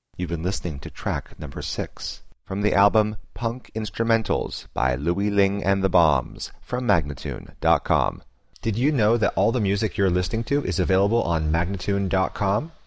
You've been listening to track number 6 from the album Punk Instrumentals by Louie Ling and the Bombs from Magnatune.com. Did you know that all the music you're listening to is available on Magnatune.com?